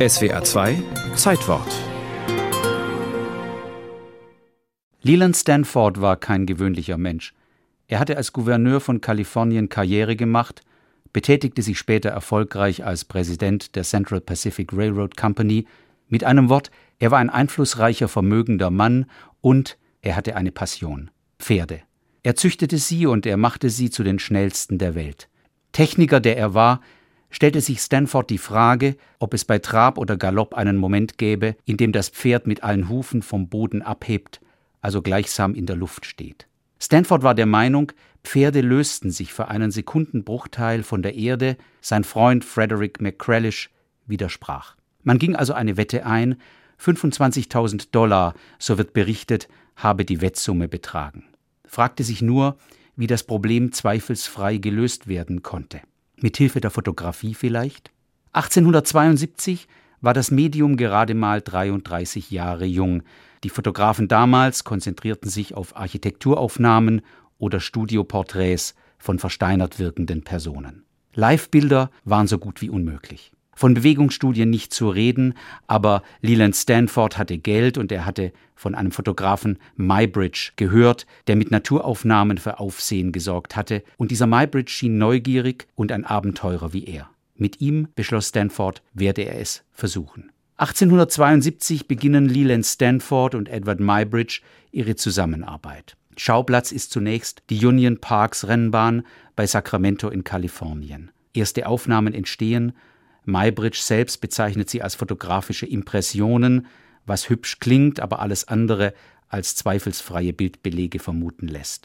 SWR 2 Zeitwort. Leland Stanford war kein gewöhnlicher Mensch. Er hatte als Gouverneur von Kalifornien Karriere gemacht, betätigte sich später erfolgreich als Präsident der Central Pacific Railroad Company. Mit einem Wort, er war ein einflussreicher, vermögender Mann und er hatte eine Passion: Pferde. Er züchtete sie und er machte sie zu den schnellsten der Welt. Techniker, der er war, stellte sich Stanford die Frage, ob es bei Trab oder Galopp einen Moment gäbe, in dem das Pferd mit allen Hufen vom Boden abhebt, also gleichsam in der Luft steht. Stanford war der Meinung, Pferde lösten sich für einen Sekundenbruchteil von der Erde, sein Freund Frederick McCrellish widersprach. Man ging also eine Wette ein, $25.000, so wird berichtet, habe die Wettsumme betragen. Fragte sich nur, wie das Problem zweifelsfrei gelöst werden konnte. Mithilfe der Fotografie vielleicht? 1872 war das Medium gerade mal 33 Jahre jung. Die Fotografen damals konzentrierten sich auf Architekturaufnahmen oder Studioporträts von versteinert wirkenden Personen. Livebilder waren so gut wie unmöglich. Von Bewegungsstudien nicht zu reden, aber Leland Stanford hatte Geld und er hatte von einem Fotografen Muybridge gehört, der mit Naturaufnahmen für Aufsehen gesorgt hatte, und dieser Muybridge schien neugierig und ein Abenteurer wie er. Mit ihm, beschloss Stanford, werde er es versuchen. 1872 beginnen Leland Stanford und Edward Muybridge ihre Zusammenarbeit. Schauplatz ist zunächst die Union Parks Rennbahn bei Sacramento in Kalifornien. Erste Aufnahmen entstehen. Muybridge selbst bezeichnet sie als fotografische Impressionen, was hübsch klingt, aber alles andere als zweifelsfreie Bildbelege vermuten lässt.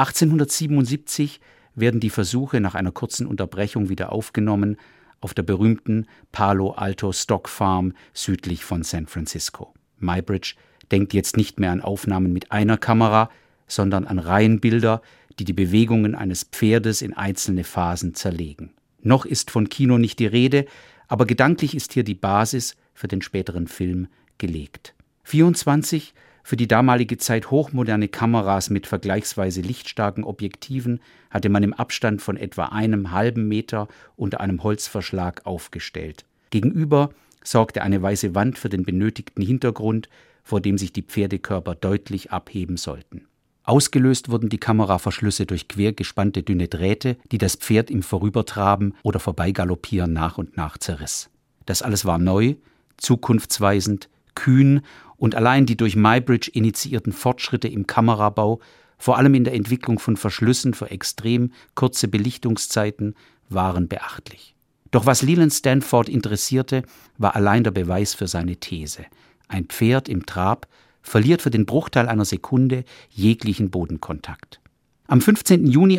1877 werden die Versuche nach einer kurzen Unterbrechung wieder aufgenommen auf der berühmten Palo Alto Stock Farm südlich von San Francisco. Muybridge denkt jetzt nicht mehr an Aufnahmen mit einer Kamera, sondern an Reihenbilder, die die Bewegungen eines Pferdes in einzelne Phasen zerlegen. Noch ist von Kino nicht die Rede, aber gedanklich ist hier die Basis für den späteren Film gelegt. 24 für die damalige Zeit hochmoderne Kameras mit vergleichsweise lichtstarken Objektiven hatte man im Abstand von etwa einem halben Meter unter einem Holzverschlag aufgestellt. Gegenüber sorgte eine weiße Wand für den benötigten Hintergrund, vor dem sich die Pferdekörper deutlich abheben sollten. Ausgelöst wurden die Kameraverschlüsse durch quer gespannte dünne Drähte, die das Pferd im Vorübertraben oder Vorbeigaloppieren nach und nach zerriss. Das alles war neu, zukunftsweisend, kühn, und allein die durch Muybridge initiierten Fortschritte im Kamerabau, vor allem in der Entwicklung von Verschlüssen für extrem kurze Belichtungszeiten, waren beachtlich. Doch was Leland Stanford interessierte, war allein der Beweis für seine These: Ein Pferd im Trab verliert für den Bruchteil einer Sekunde jeglichen Bodenkontakt. Am 15. Juni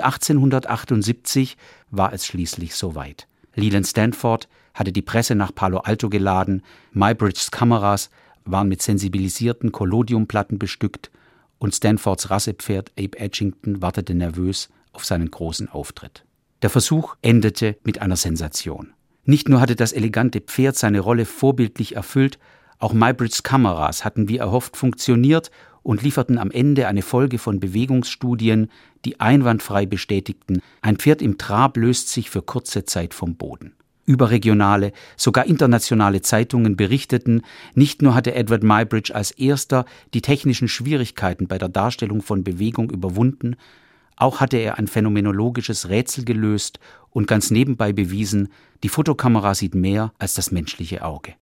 1878 war es schließlich soweit. Leland Stanford hatte die Presse nach Palo Alto geladen, Muybridges Kameras waren mit sensibilisierten Collodiumplatten bestückt und Stanfords Rassepferd Abe Edgington wartete nervös auf seinen großen Auftritt. Der Versuch endete mit einer Sensation. Nicht nur hatte das elegante Pferd seine Rolle vorbildlich erfüllt, auch Muybridges Kameras hatten wie erhofft funktioniert und lieferten am Ende eine Folge von Bewegungsstudien, die einwandfrei bestätigten, ein Pferd im Trab löst sich für kurze Zeit vom Boden. Überregionale, sogar internationale Zeitungen berichteten, nicht nur hatte Edward Muybridge als erster die technischen Schwierigkeiten bei der Darstellung von Bewegung überwunden, auch hatte er ein phänomenologisches Rätsel gelöst und ganz nebenbei bewiesen, die Fotokamera sieht mehr als das menschliche Auge.